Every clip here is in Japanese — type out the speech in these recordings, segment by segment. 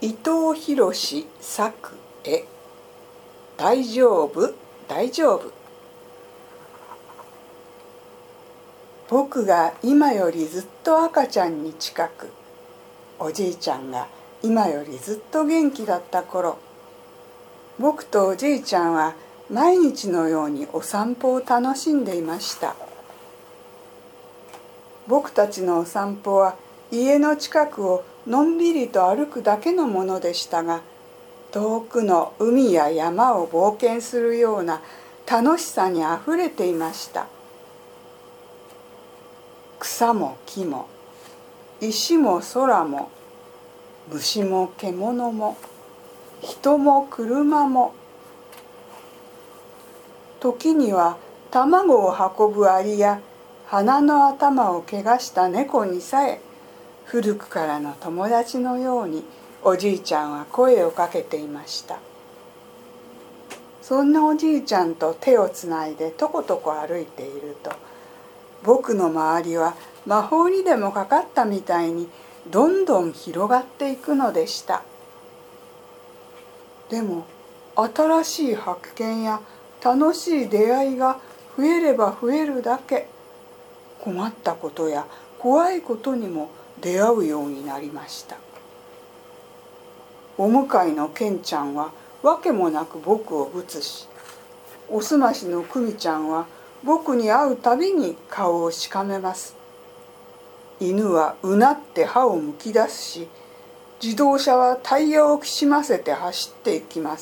伊藤博作絵大丈夫大丈夫。僕が今よりずっと赤ちゃんに近く、おじいちゃんが今よりずっと元気だった頃、僕とおじいちゃんは毎日のようにお散歩を楽しんでいました。僕たちのお散歩は家の近くをのんびりと歩くだけのものでしたが、遠くの海や山を冒険するような楽しさにあふれていました。草も木も石も空も虫も獣も人も車も、時には卵を運ぶアリや鼻の頭を怪我した猫にさえ古くからの友達のようにおじいちゃんは声をかけていました。そんなおじいちゃんと手をつないでとことこ歩いていると、僕の周りは魔法にでもかかったみたいにどんどん広がっていくのでした。でも新しい発見や楽しい出会いが増えれば増えるだけ、困ったことや怖いことにも出会うようになりました。お向かいのケンちゃんはわけもなく僕をぶつし、おすましのクミちゃんは僕に会うたびに顔をしかめます。犬はうなって歯をむき出すし、自動車はタイヤをきしませて走っていきます。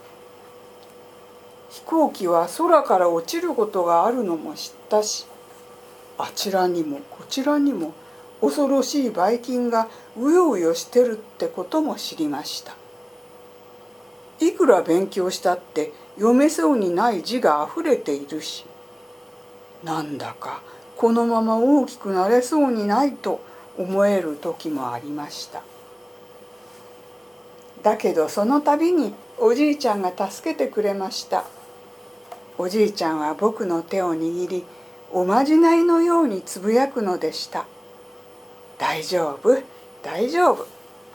飛行機は空から落ちることがあるのも知ったし、あちらにもこちらにも恐ろしいばい菌がうようよしてるってことも知りました。いくら勉強したって読めそうにない字があふれているし、なんだかこのまま大きくなれそうにないと思える時もありました。だけどその度におじいちゃんが助けてくれました。おじいちゃんは僕の手を握り、おまじないのようにつぶやくのでした。大丈夫、大丈夫、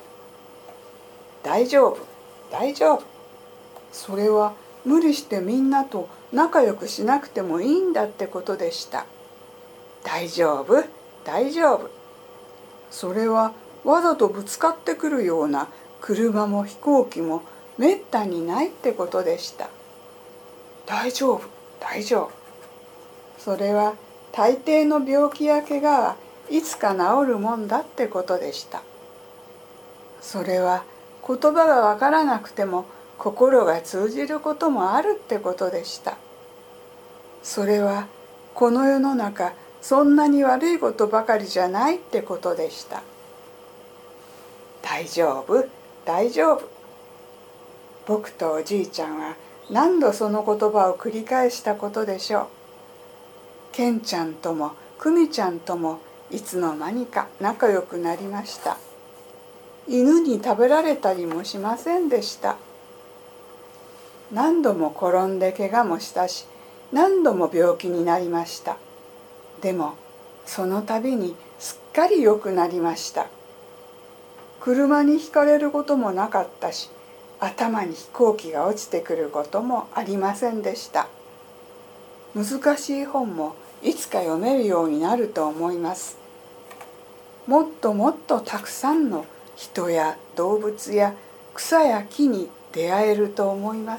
大丈夫、大丈夫。それは無理してみんなと仲良くしなくてもいいんだってことでした。大丈夫、大丈夫。それはわざとぶつかってくるような車も飛行機もめったにないってことでした。大丈夫、大丈夫。それは大抵の病気や怪我はいつか治るもんだってことでした。それは言葉がわからなくても心が通じることもあるってことでした。それはこの世の中そんなに悪いことばかりじゃないってことでした。大丈夫、大丈夫。僕とおじいちゃんは何度その言葉を繰り返したことでしょう。ケンちゃんともクミちゃんともいつの間にか仲良くなりました。犬に食べられたりもしませんでした。何度も転んで怪我もしたし、何度も病気になりました。でもその度にすっかり良くなりました。車にひかれることもなかったし、頭に飛行機が落ちてくることもありませんでした。難しい本もいつか読めるようになると思います。もっともっとたくさんの人や動物や草や木に出会えると思います。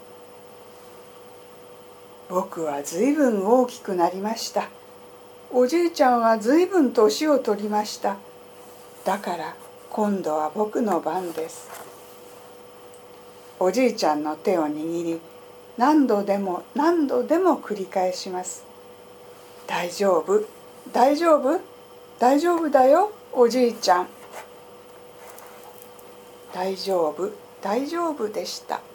僕はずいぶん大きくなりました。おじいちゃんはずいぶん年を取りました。だから今度は僕の番です。おじいちゃんの手を握り、何度でも何度でも繰り返します。大丈夫、大丈夫、大丈夫だよ、おじいちゃん。大丈夫、大丈夫でした。